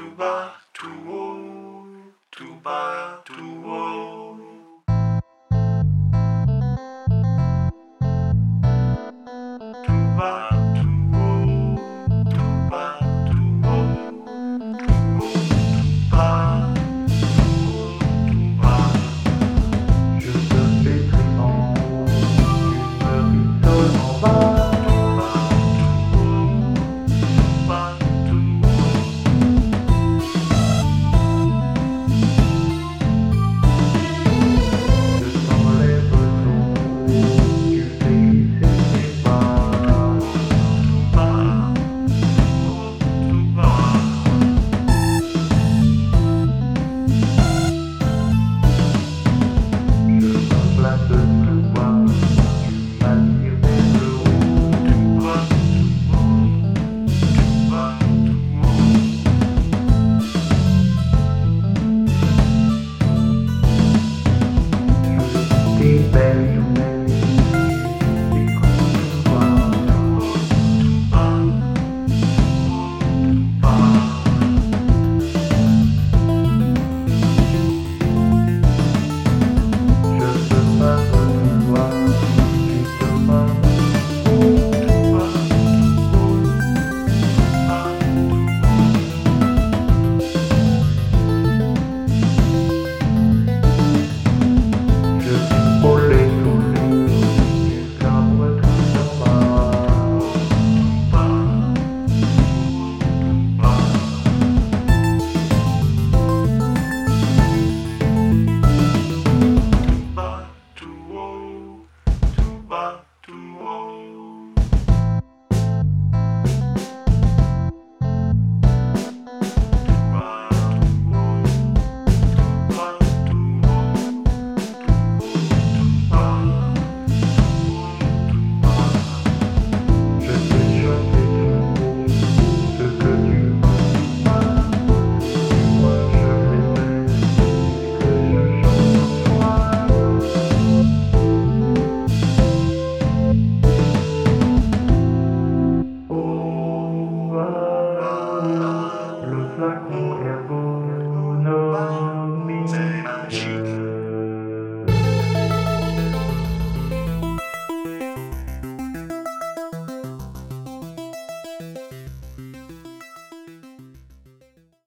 bas, tout haut, tout bas, tout haut. Tout bas, tout haut, tout bas, tout haut. Tout haut, tout bas, tout haut, tout bas. Je te fais trémant, tu me rissoles en bas. C'est magique.